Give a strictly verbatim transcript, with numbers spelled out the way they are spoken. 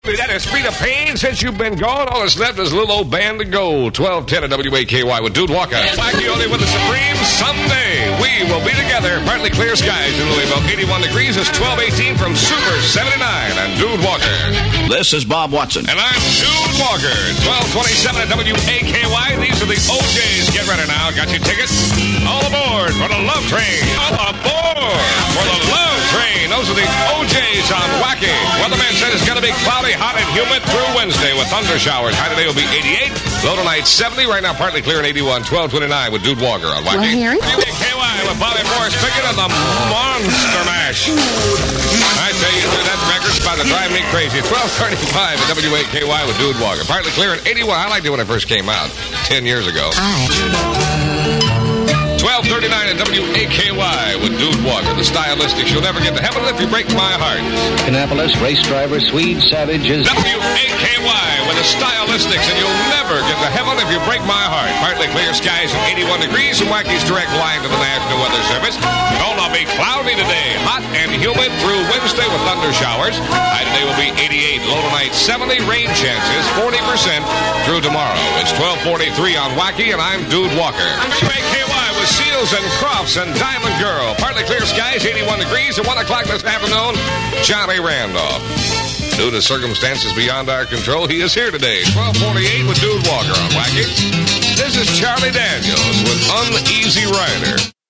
That is Frida Payne. Since you've been gone, all that's left is a little old band of gold. twelve ten at W A K Y with Dude Walker. Wacky only with the Supremes. Someday we will be together. Partly clear skies in Louisville. eighty-one degrees. It's twelve eighteen from Super seventy-nine and Dude Walker. This is Bob Watson. And I'm Dude Walker. twelve twenty-seven at W A K Y. These are the O Js. Get ready now. Got your tickets? All aboard for the Love Train. All aboard for the Love Train. Those are the O Js on Wacky. Weatherman said it's going to be cloudy, hot, and humid through Wednesday with thunder showers. High today will be eighty-eight. Low tonight seventy. Right now partly clear at eighty-one. twelve twenty-nine with Dude Walker on Wacky. Well, Harry? W A K Y with Bobby Morris Pickett and the Monster Mash. I tell you, that record's about to drive me crazy. twelve thirty-five at W A K Y with Dude Walker. Partly clear at eighty-one. I liked it when it first came out ten years ago. twelve thirty-nine at W A K Y with Dude Walker. The stylistics. You'll never get to heaven if you break my heart. Kannapolis race driver Swede Savage is... W A K Y with the stylistics, and you'll never get to heaven if you break my heart. Partly clear skies at eighty-one degrees and Wacky's direct line to the National Weather Service. Gonna be cloudy today. Hot and humid through Wednesday with thunder showers. High today will be eighty-eight. Low tonight seventy. Rain chances forty percent through tomorrow. It's twelve forty-three on Wacky, and I'm Dude Walker. W A K Y with Seals and Crofts and Diamond Girl. Partly clear skies, eighty-one degrees. At one o'clock this afternoon, Johnny Randolph. Due to circumstances beyond our control, he is here today. twelve forty-eight with Dude Walker on Wacky. This is Charlie Daniels with Uneasy Rider.